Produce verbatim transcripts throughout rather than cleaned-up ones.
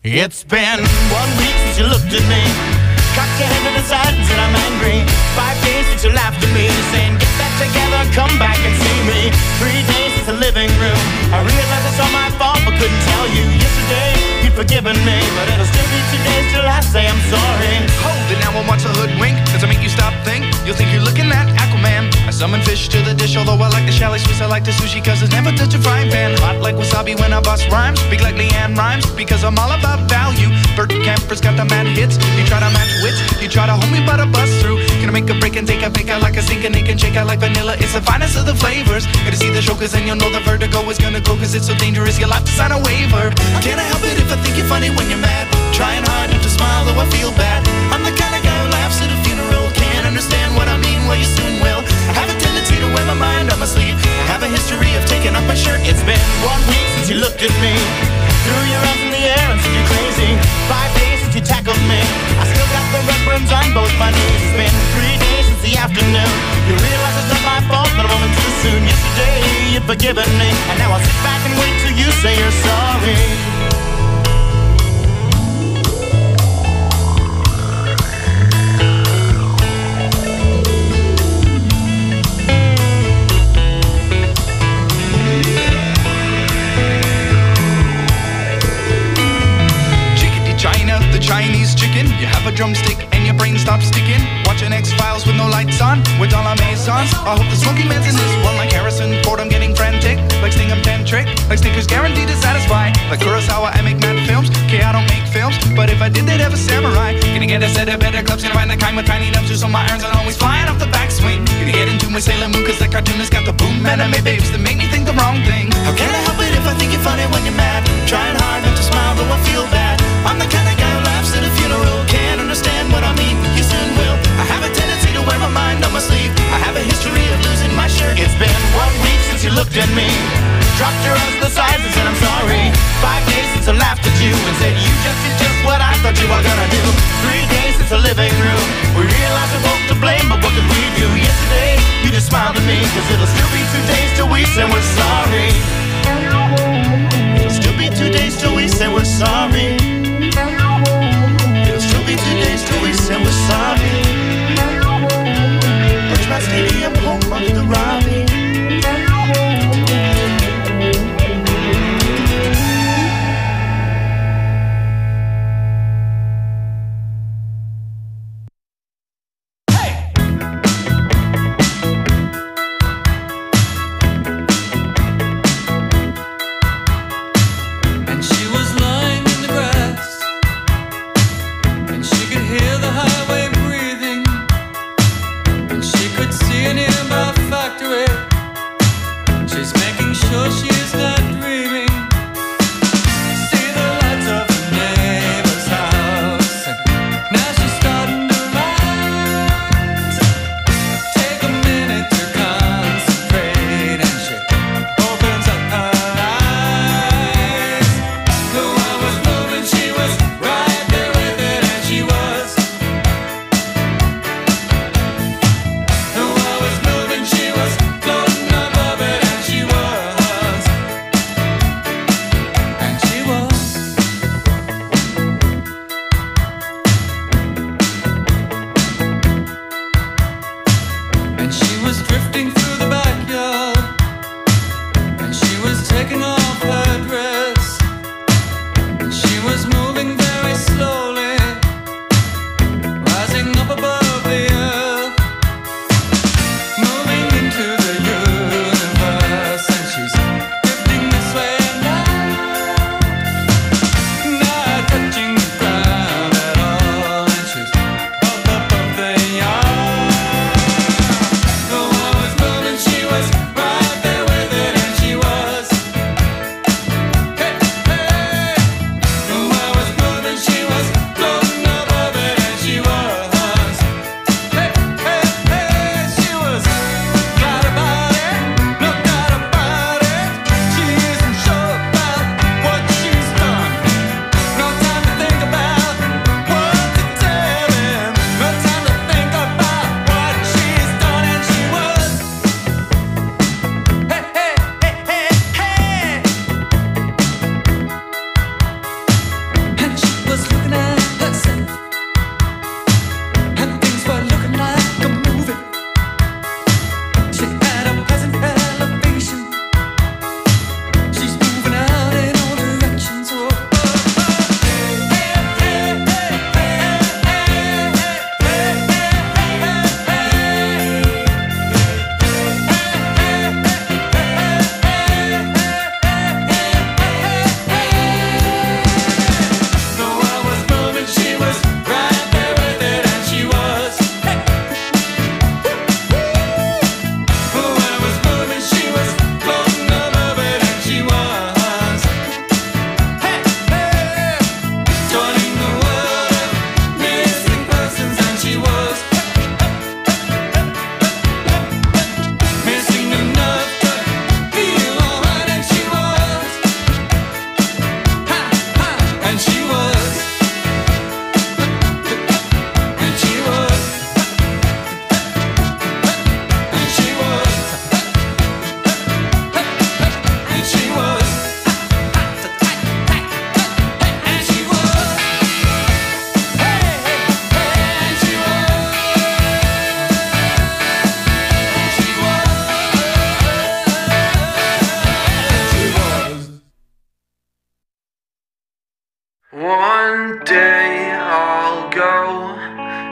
It's been one week since you looked at me, cocked your head to the side and said I'm angry. Five days since you laughed at me, saying get that together, come back and see me. Three days since the living room, I realized it's all my fault but couldn't tell you. Yesterday you'd forgiven me, but it'll still be two days till I say I'm sorry. Hold it now and watch a hoodwink, does it make you stop think? You'll think you're looking at Aquaman. I summon fish to the dish, although I like the chalet Swiss, I like the sushi cause it's never touch a frying pan. Hot like wasabi when I bust rhymes, speak like Leanne Rhymes because I'm all about value. Bert Camper's got the mad hits, you try to match wits, you try to hold me but I bust through. Gonna make a break and take a pick out like a sink and it can shake out like vanilla. It's the finest of the flavors. Gotta see the show cause then you'll know the vertigo is gonna go cause it's so dangerous you'll have to sign a waiver. Can't I help it if I think you're funny when you're mad? Trying hard not to smile though I feel bad. I'm the kind of guy who laughs at a funeral. Can't understand what I mean, well you soon will. I have a tendency to wear my mind on my sleeve. I have a history of taking off my shirt. It's been one week since you looked at me, threw your arms in the air and said you're crazy. Five days since you tackled me, I still got the red burns on both my knees. It's been three days since the afternoon, you realize it's not my fault that I'm moving too soon. Yesterday you'd forgiven me, and now I'll sit back and wait till you say you're sorry. Chinese chicken, you have a drumstick and your brain stops sticking. Watching X-Files with no lights on, with all our maisons. I hope the smoking man's in this one like Harrison Ford. I'm getting frantic, like Sting I'm tantric, like Snickers guaranteed to satisfy. Like Kurosawa, I make mad films. Okay, I don't make films, but if I did, they'd have a samurai. Gonna get a set of better clubs, gonna find the kind with tiny nubs, so my irons are always flying off the backswing. Gonna get into my Sailor Moon, cause that cartoonist got the boom anime babes that make me think the wrong thing. How can I help it if I think you're funny when you're mad? Trying hard not to smile, though I feel bad. I'm the kind of guy who laughs at a funeral. Can't understand what I mean, you soon will. I have a tendency to wear my mind on my sleeve. I have a history of losing my shirt. It's been one week since you looked at me, dropped your arms to the sides and said I'm sorry. Five days since I laughed at you and said you just did just what I thought you were gonna do. Three days since the living room, we realized we're both to blame, but what could we do? Yesterday you just smiled at me, cause it'll still be two days till we say we're sorry. It'll still be two days till we say we're sorry. It'll still be two days till we say we're sorry. Birchmount Stadium, home of the Robbie. And she was lying in the grass.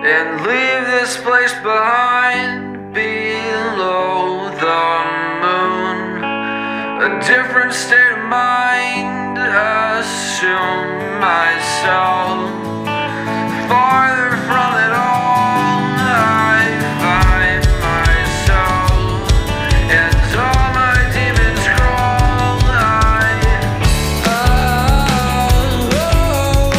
and leave this place behind below the moon. A different state of mind, assume myself farther from it all. I find myself and all my demons crawl. I, oh, oh,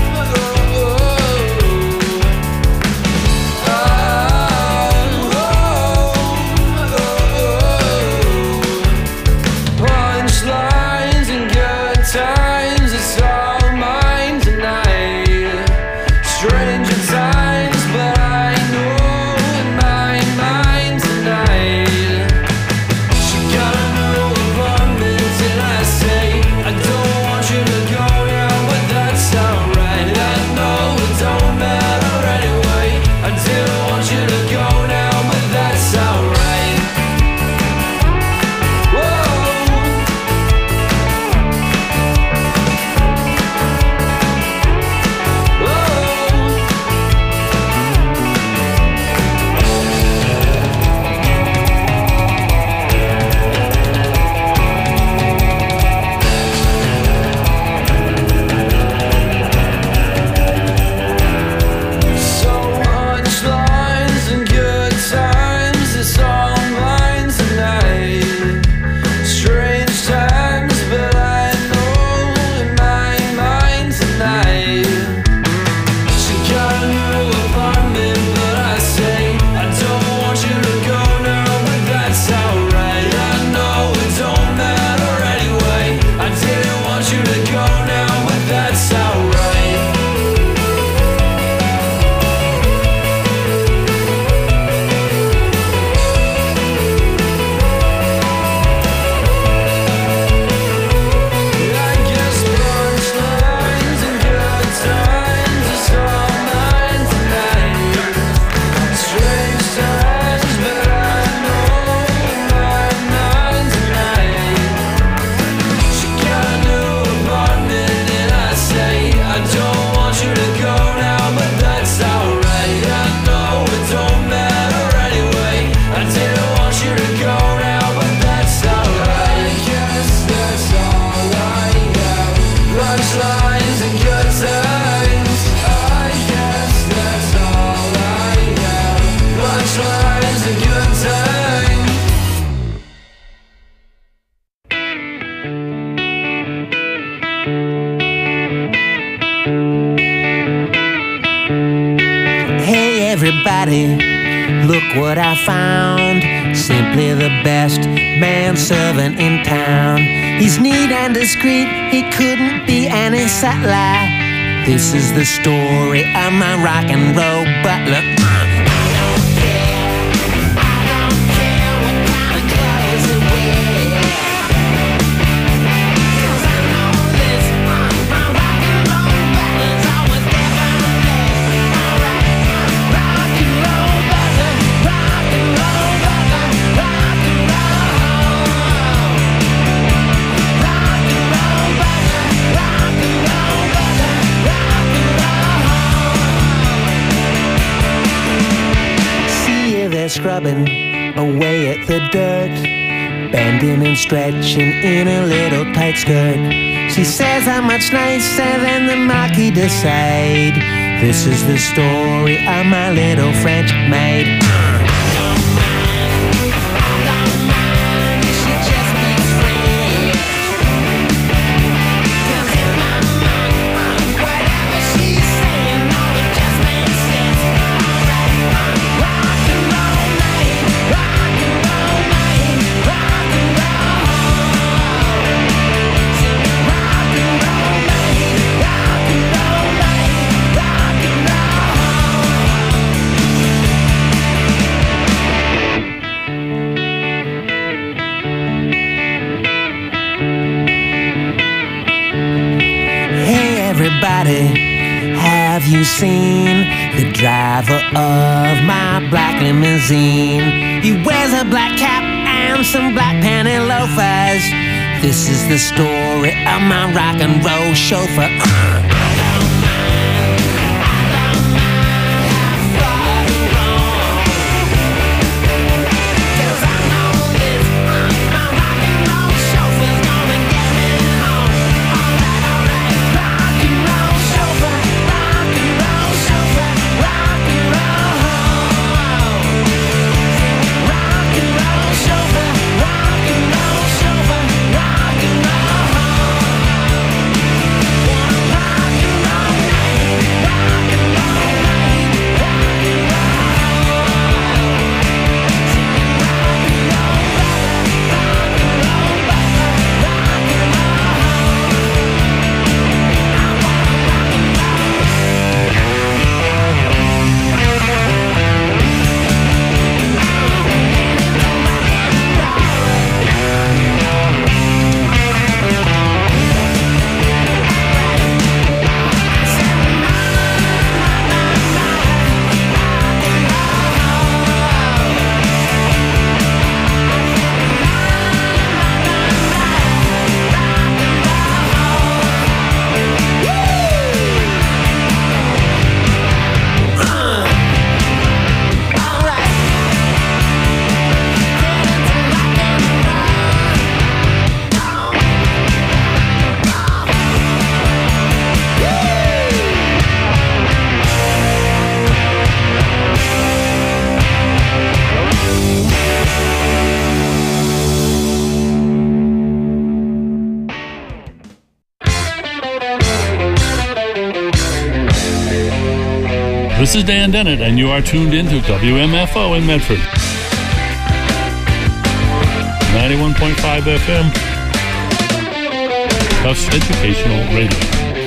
oh, oh, oh. Punchlines and good times, it's all mine tonight. Stranger times, but I know in my mind tonight. She got a new apartment and I say I don't want you to go now, but that's alright. I know it don't matter anyway. I didn't want you to go now, but that's alright. Whoa. Whoa. So much lines and good times, it's all mine tonight. Strange times, but I know in my mind tonight. She got a new apartment, but I say I don't want you to go now, but that's alright. I know it don't matter anyway. I didn't want you to go now, but that's alright. I guess punchlines and good times, it's all mine tonight. Strange times, but I know in my mind tonight. She got a new apartment and I say I don't want you to go now, but that's alright. I know it don't matter anyway. I didn't want you to go now, but that's alright. I guess that's all I have. Punchlines and good times. I guess that's all I have. Punchlines and good times. Hey everybody, look what I found. Simply the best manservant in town. He's neat and discreet, he couldn't be any subtler. This is the story of my rock and roll butler. Scrubbing away at the dirt, bending and stretching in a little tight skirt. She says how much nicer than the Marquis de Sade. This is the story of my little French maid. Everybody, have you seen the driver of my black limousine? He wears a black cap and some black panty loafers. This is the story of my rock and roll chauffeur. uh. This is Dan Dennett, and you are tuned into W M F O in Medford. ninety-one point five F M. Tufts Educational Radio.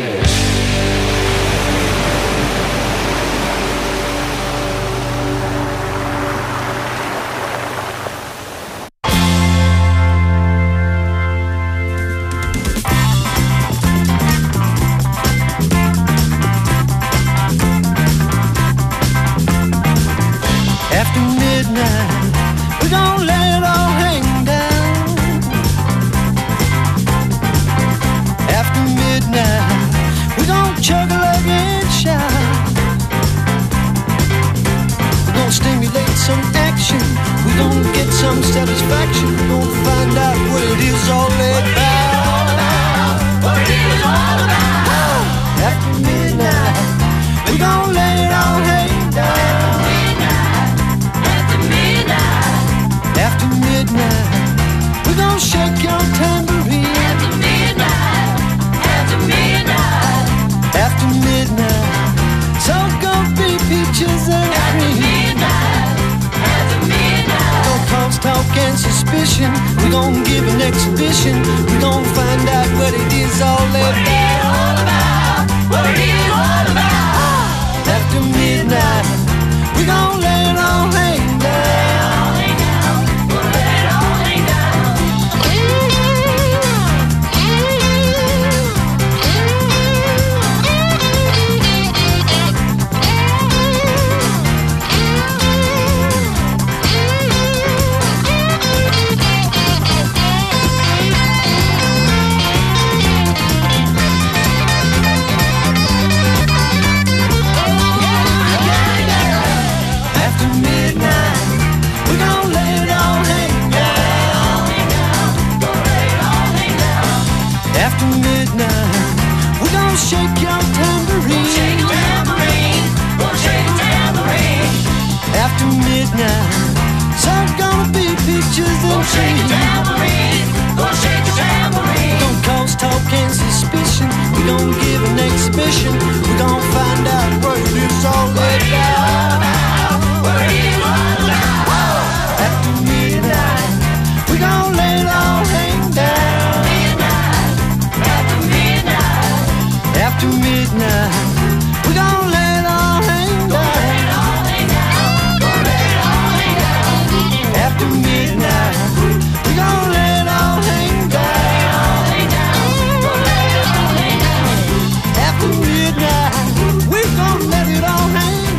After midnight, we gon' let it all hang down. After midnight, we gon' chug a leg and shout. We gon' stimulate some action. We gon' get some satisfaction. We gon' find out what it is all about. What it is all about. After midnight, we gon' let it all hang down. After midnight, we gon' shake your tambourine. After midnight, after midnight, after midnight, so gon' be peaches and cream. After midnight, after midnight, gon' cause talk and suspicion. We gon' give an exhibition. We gon' find out what it is all about. What it is all about. After midnight, we gon' let it all hang down. After midnight, we gon' shake your tambourine. Shake a tambourine, gonna shake a tambourine. After midnight, so gonna be pictures and trees. Shake a tambourine, gonna shake a tambourine. Gonna cause talk and suspicion. We gon' give an exhibition. We gon' find out what it is all about. What it is all about. After midnight, we gon' let it all hang down. After midnight, we gon' let it all hang down. After midnight, we gon' let it all hang down. After midnight, we gon' let it all hang down.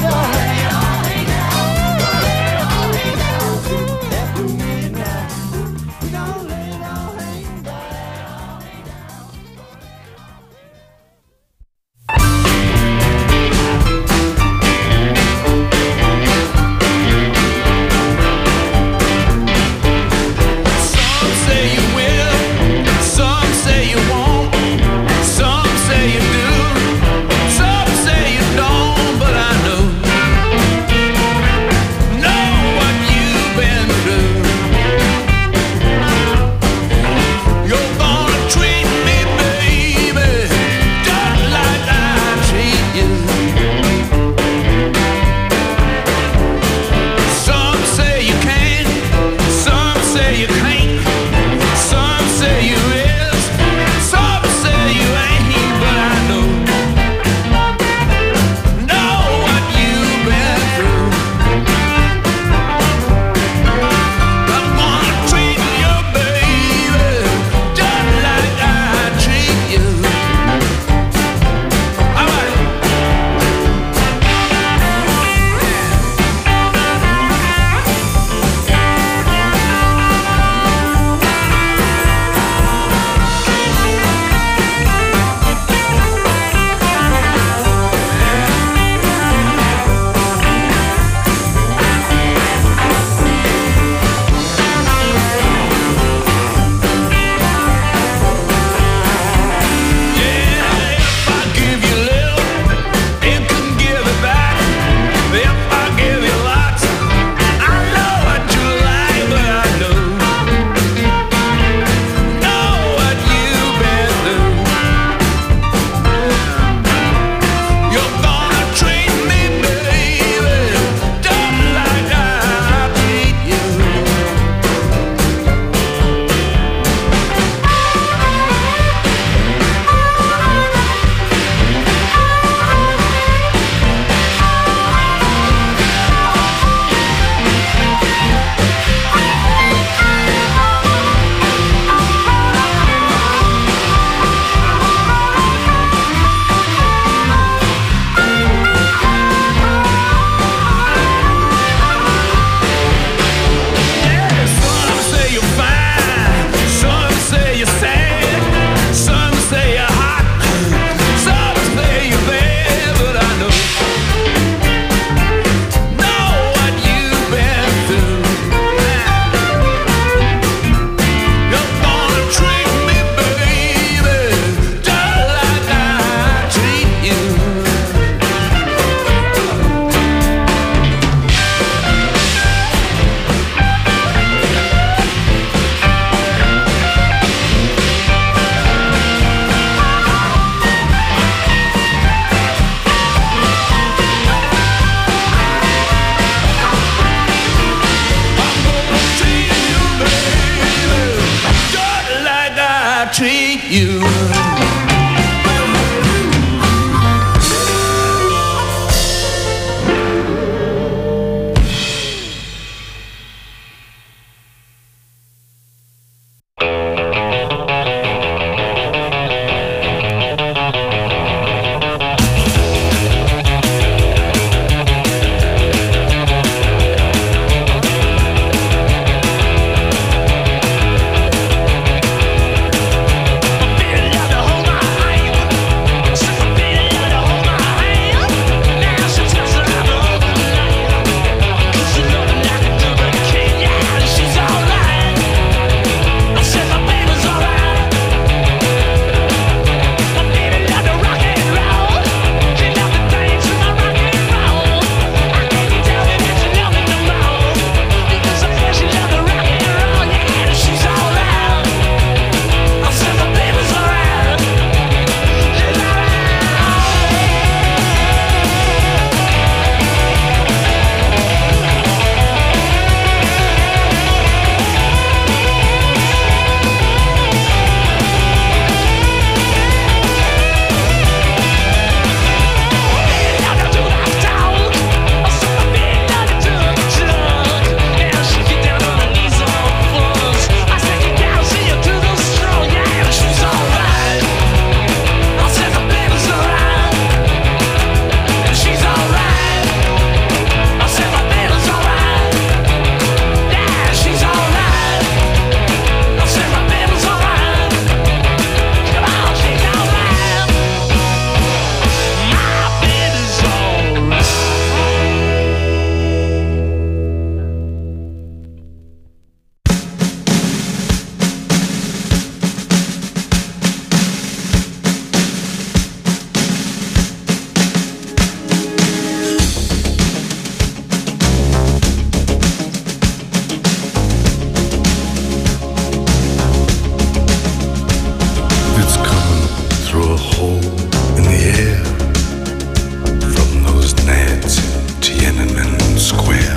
square.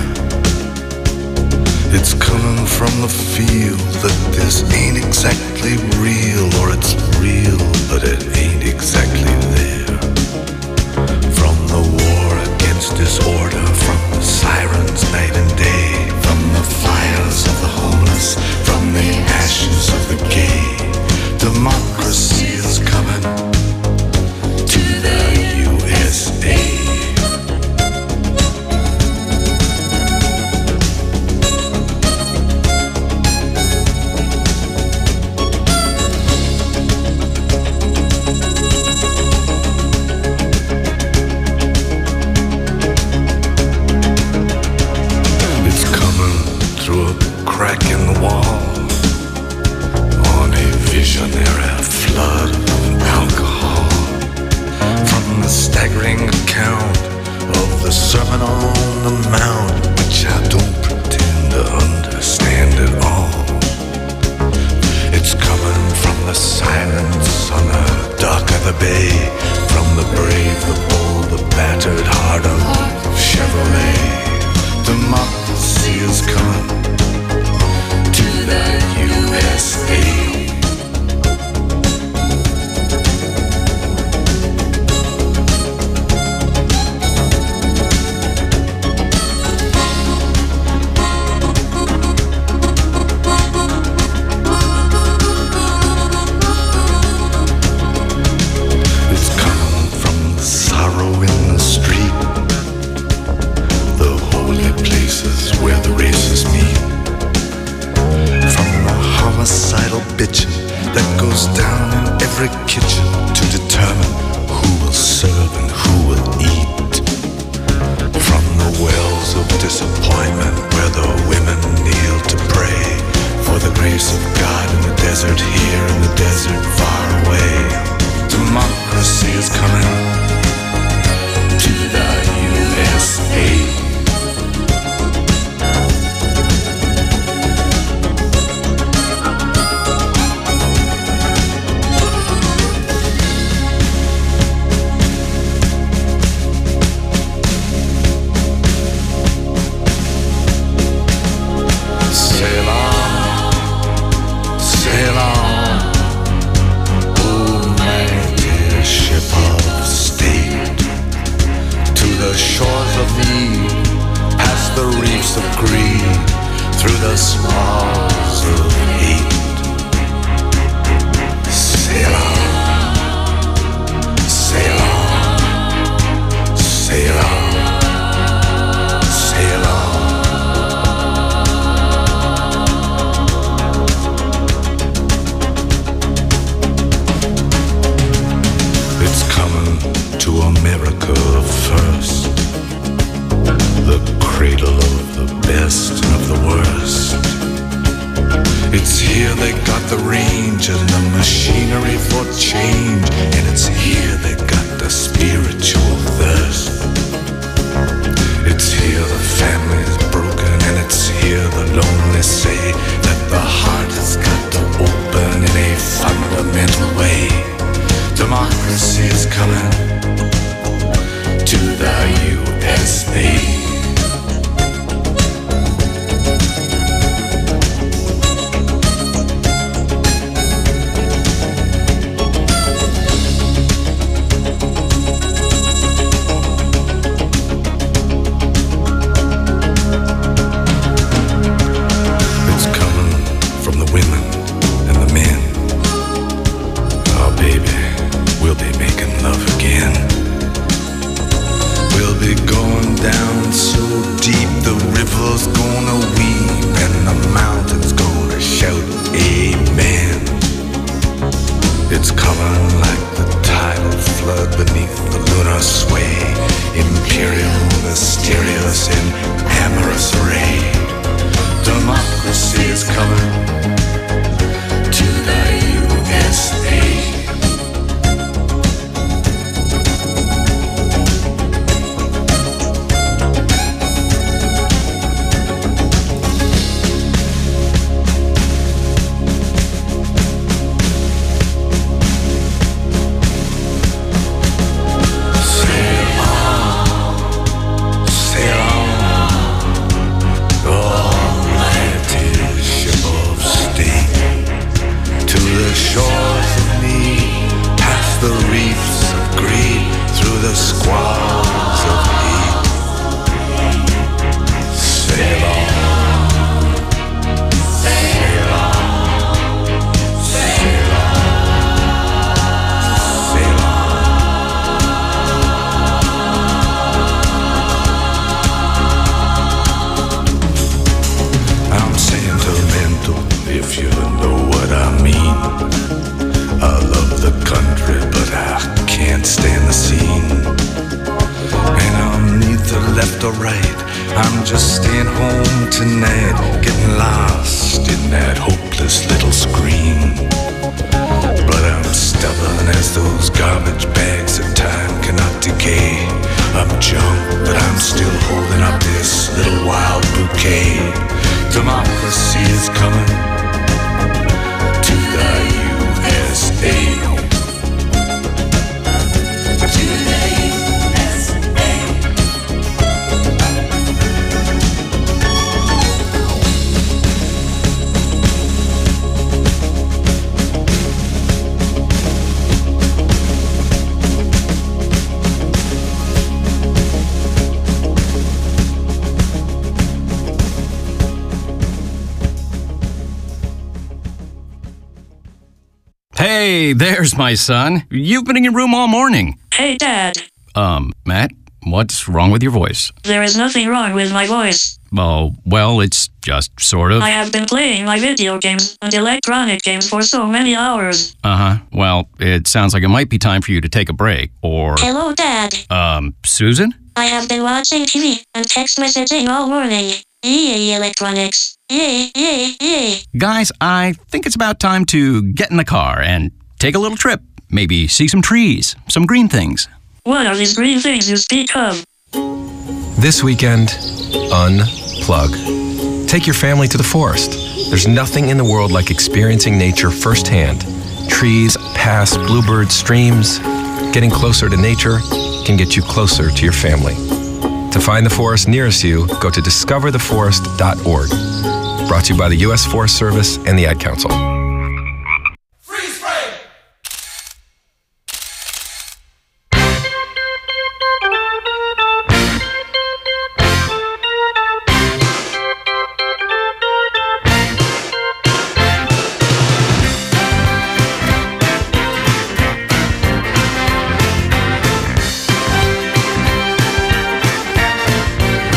It's coming from the feel that this ain't exactly real, or it's real, but it ain't exactly there. From the war against disorder, from the sirens night and day, from the fires of the homeless, from the ashes of the gay, democracy is coming to the U S A. Crack in the wall on a visionary flood of alcohol. From the staggering account of the Sermon on the Mount, which I don't pretend to understand at all. It's coming from the silence on the dock of the bay, from the brave, the bold, the battered heart of Chevrolet. Democracy is coming the U S A. It's coming from the sorrow in the street, the holy places where the races meet. Homicidal bitching that goes down in every kitchen to determine who will serve and who will eat. From the wells of disappointment where the women kneel to pray for the grace of God in the desert here, in the desert far away. Democracy is coming to the U S A. Shores of need, past the reefs of greed, through the smalls of hate. Sail on, sail on, sail on, sail on. It's coming to America first, the cradle of the best and of the worst. It's here they got the range and the machinery for change, and it's here they got the spiritual thirst. It's here the family's broken, and it's here the lonely say that the heart has got to open in a fundamental way. Democracy is coming to the U S A. I'm just staying home tonight, getting lost in that hopeless little screen. But I'm stubborn as those garbage bags that time cannot decay. I'm junk, but I'm still holding up this little wild bouquet. Democracy is coming to the U S A. To the U S A. Hey, there's my son. You've been in your room all morning. Hey, Dad. Um, Matt, what's wrong with your voice? There is nothing wrong with my voice. Oh, well, it's just sort of. I have been playing my video games and electronic games for so many hours. Uh-huh. Well, it sounds like it might be time for you to take a break, or... Hello, Dad. Um, Susan? I have been watching T V and text messaging all morning. Yay, electronics. Yay, yay, yay. Guys, I think it's about time to get in the car and take a little trip. Maybe see some trees, some green things. What are these green things you speak of? This weekend, unplug. Take your family to the forest. There's nothing in the world like experiencing nature firsthand. Trees, paths, bluebirds, streams. Getting closer to nature can get you closer to your family. To find the forest nearest you, go to discover the forest dot org. Brought to you by the U S Forest Service and the Ad Council. Freeze frame!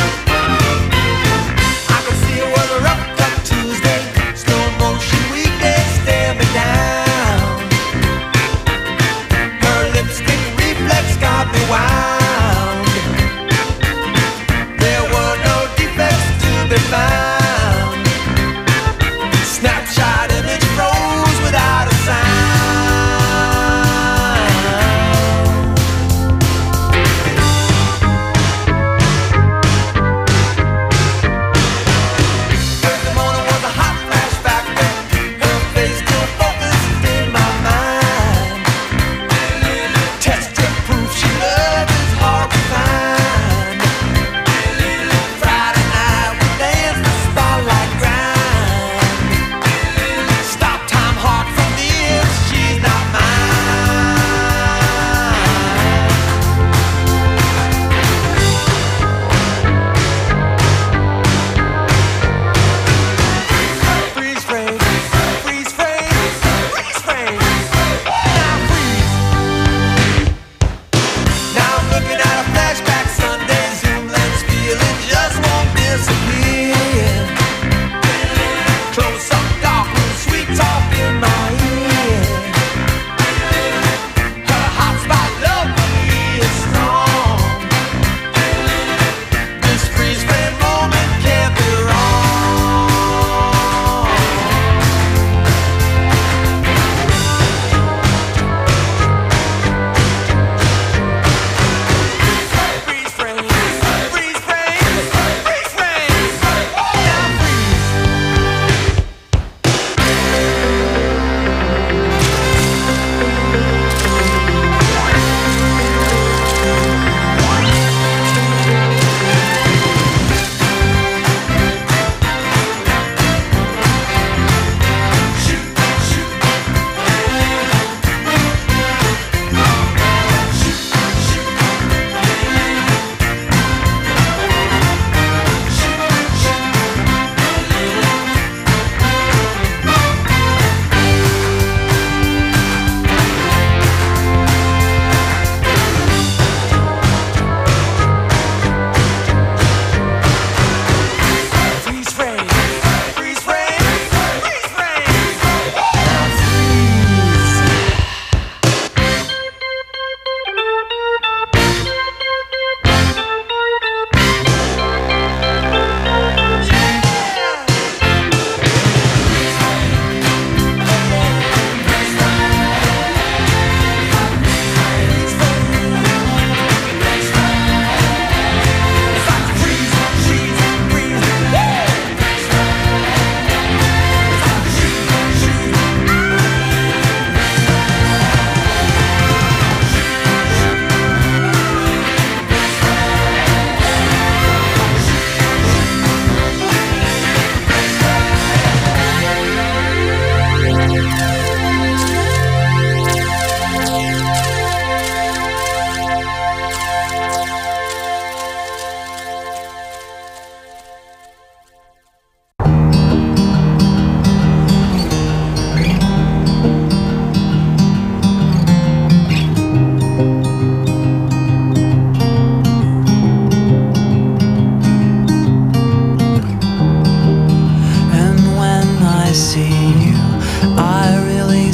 I could see a weather up that Tuesday, slow motion weekday.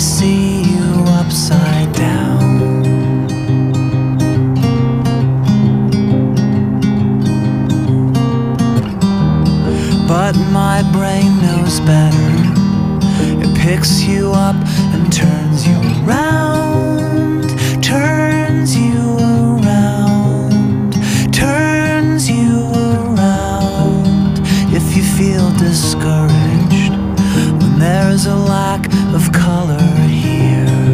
see you upside down. But my brain knows better. It picks you up and turns you around, turns you around, turns you around. If you feel discouraged when there's a lack of color here,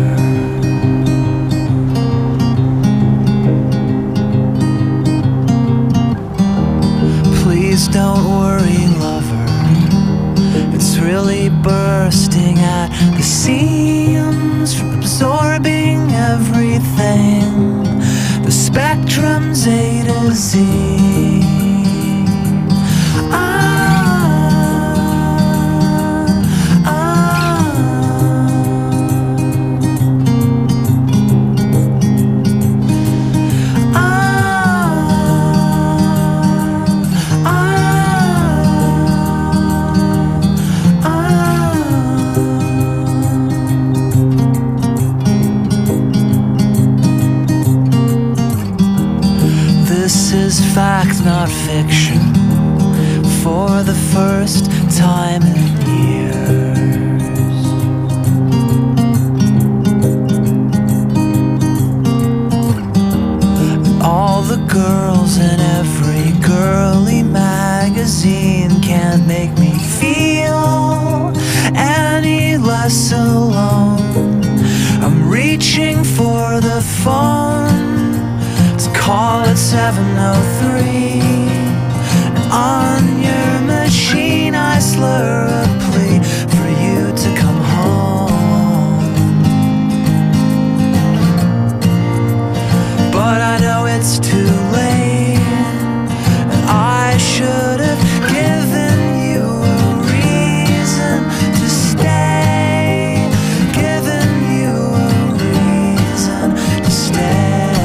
please don't worry, lover. It's really bursting at the seams from absorbing everything. The spectrum's A to Z. Fact, not fiction, for the first time in years. All the girls in every girly magazine can't make me feel any less alone. I'm reaching for the phone, call it seven oh three, and on your machine I slur a plea for you to come home. But I know it's too late, and I should have given you a reason to stay, given you a reason to stay.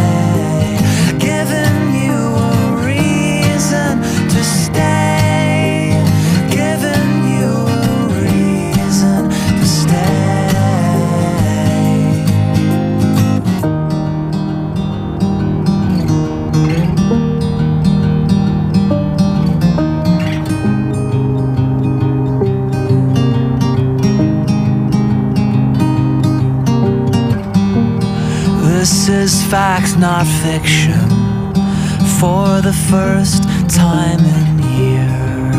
This is fact, not fiction, for the first time in years.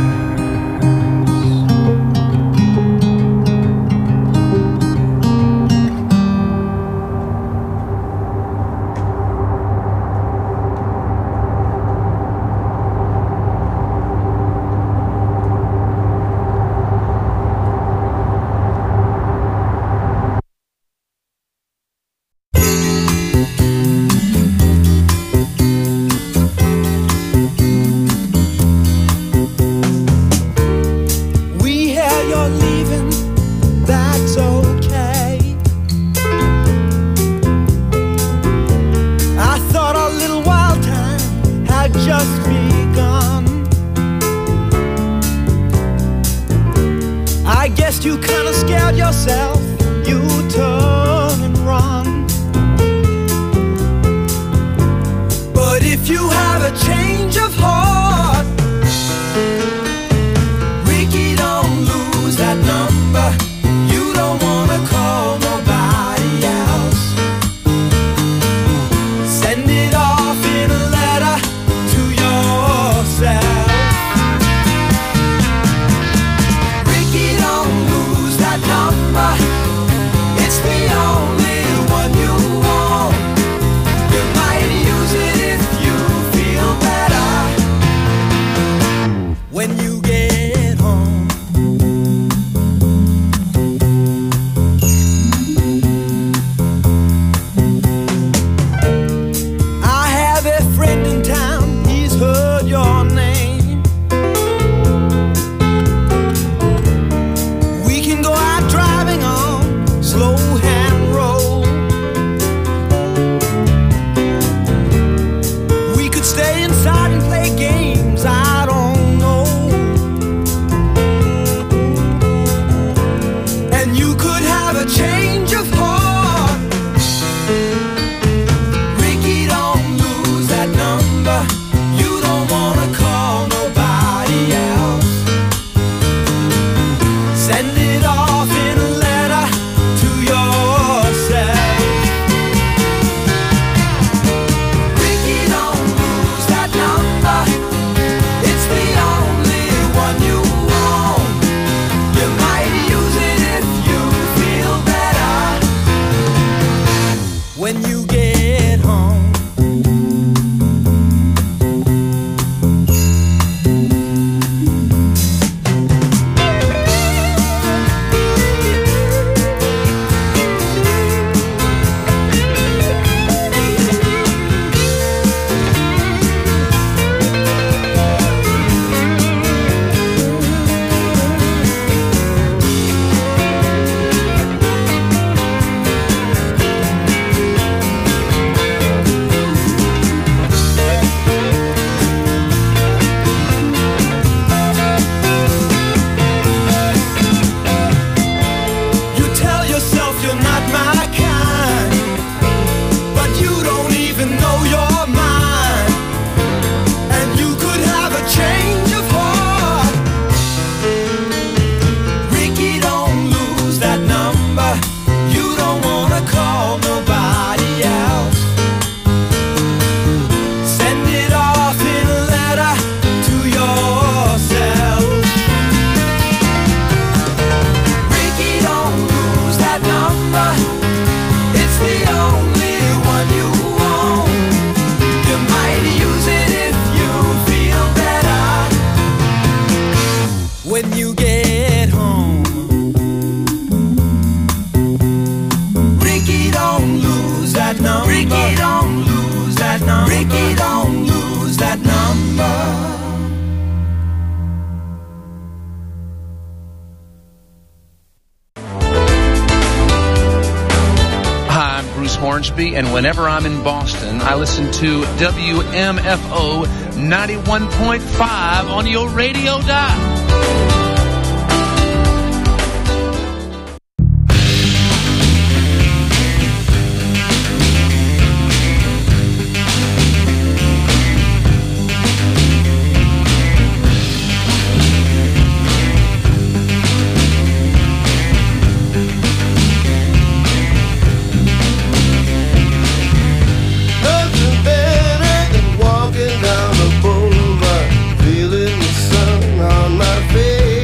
You kinda scared yourself, you turn and run. But if you have a change of heart, Ricky, don't lose that number. You don't wanna call nobody else. Send it off in a letter to yourself. Number, it's the only one you want. You might use it if you feel better. Hornsby, and whenever I'm in Boston, I listen to W M F O ninety-one point five on your radio dial. Nothing better than walking down the boulevard, feeling the sun on my face.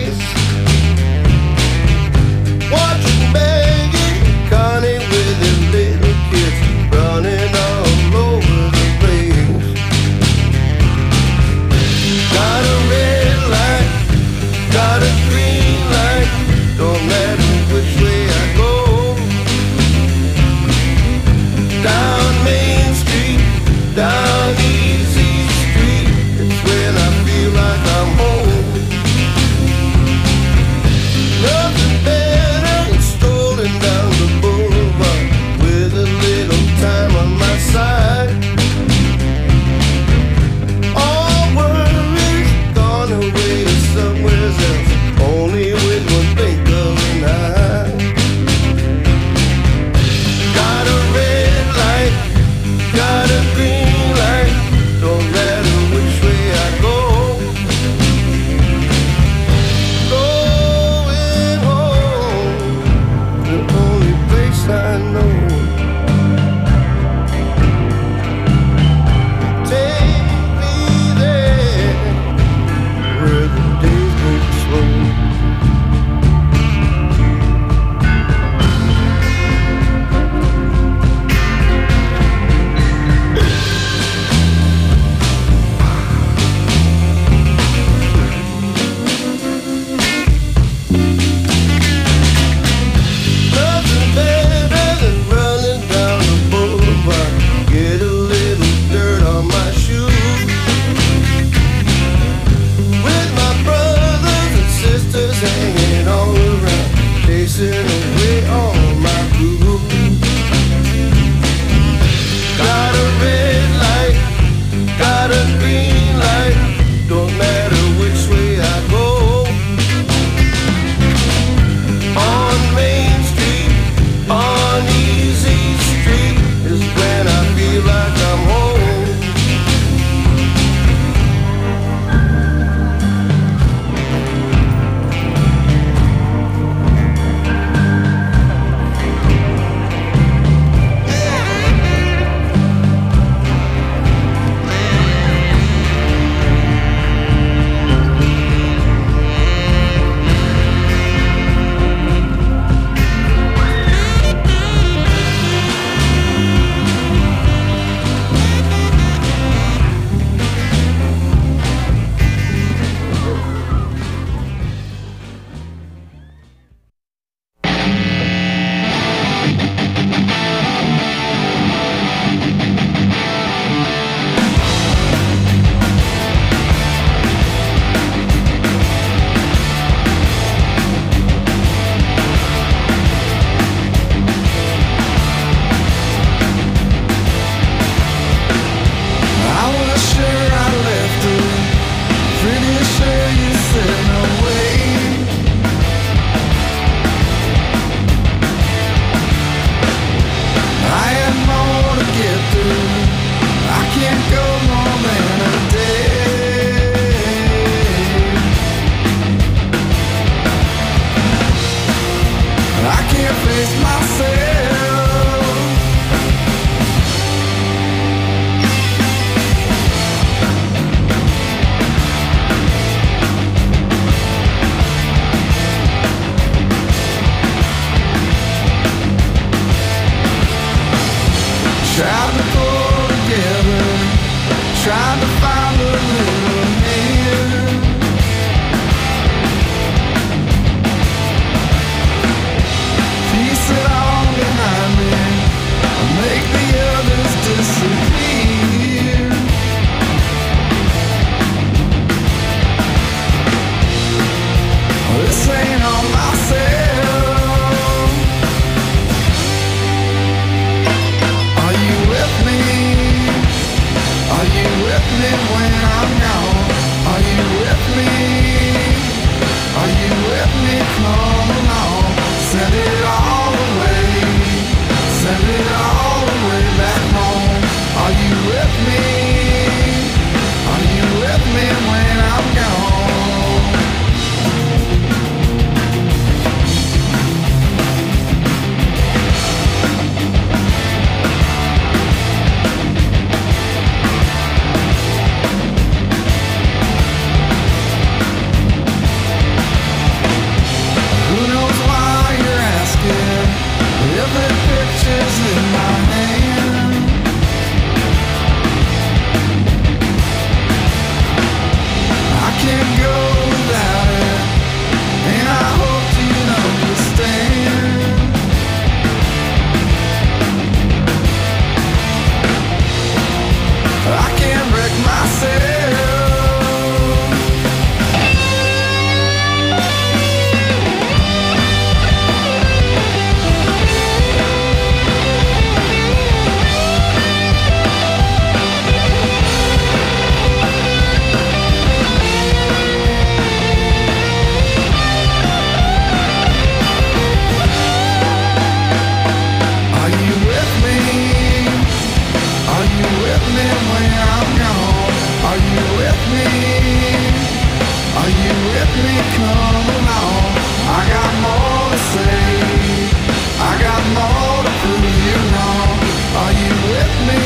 Are you with me? Come along. I got more to say. I got more to prove you wrong. Are you with me?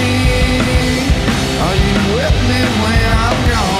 Are you with me when I'm gone?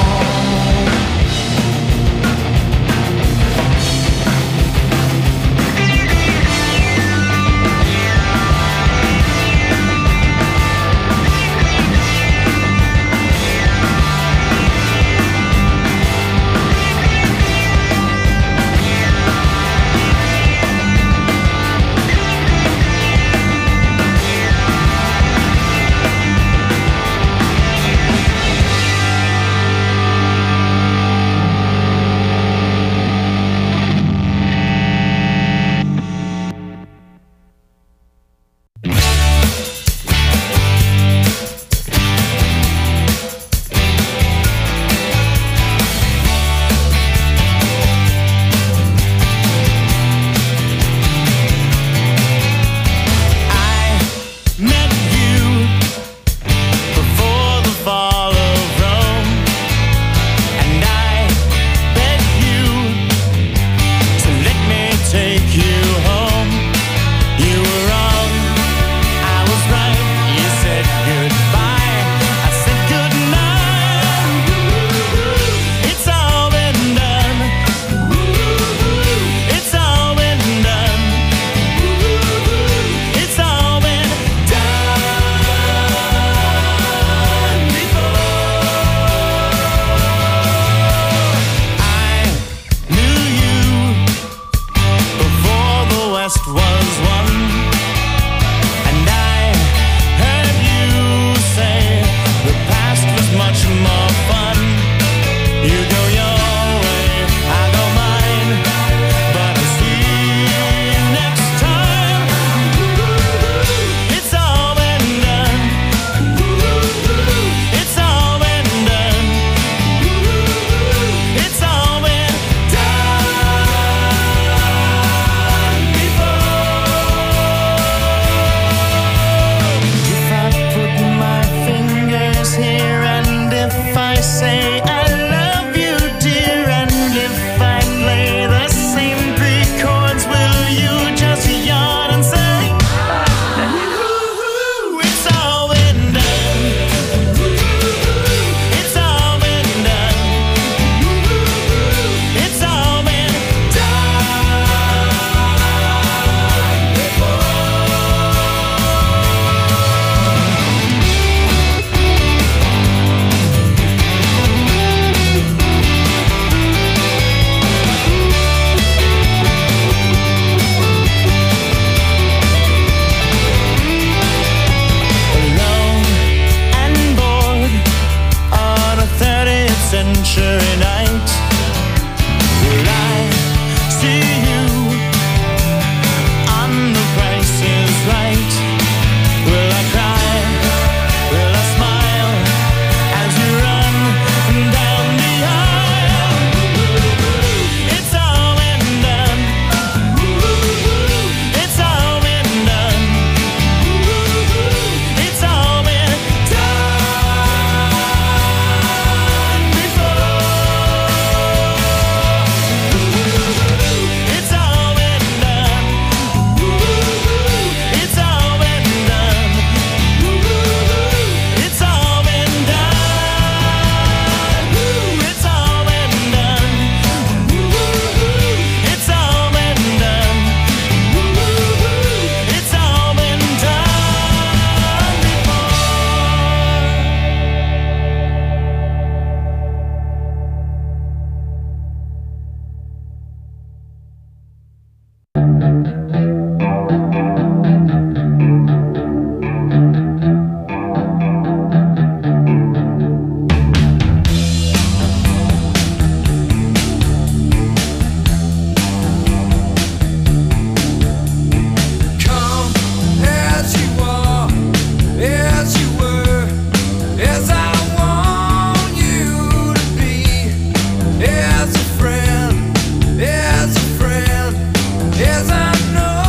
As a friend, as a friend, as I know.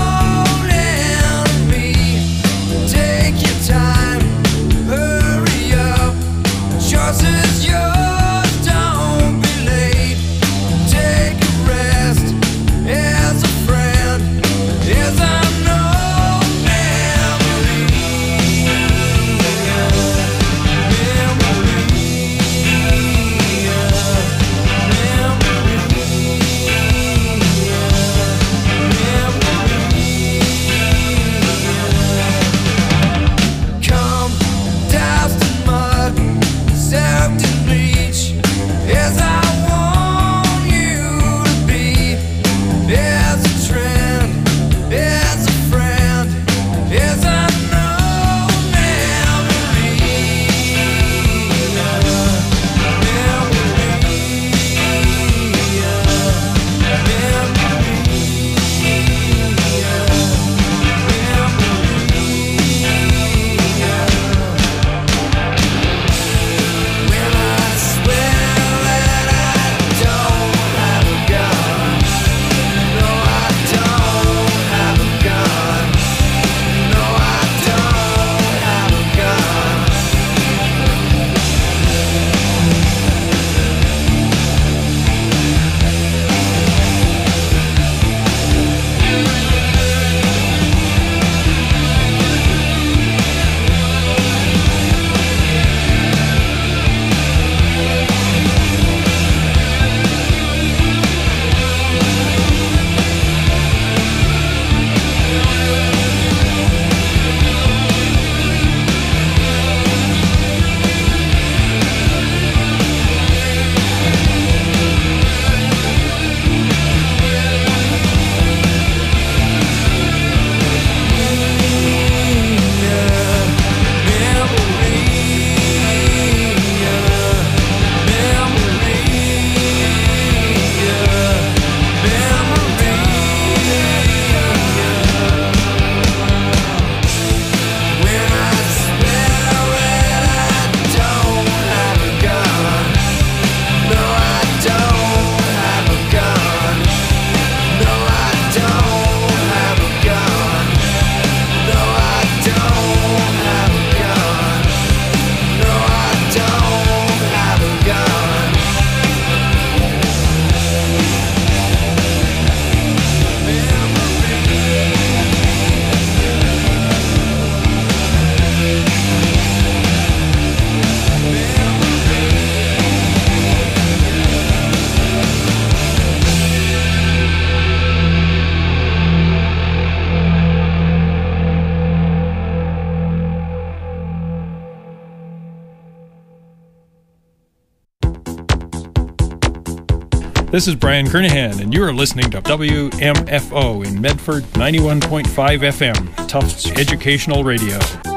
This is Brian Kernahan, and you are listening to W M F O in Medford, ninety-one point five F M, Tufts Educational Radio.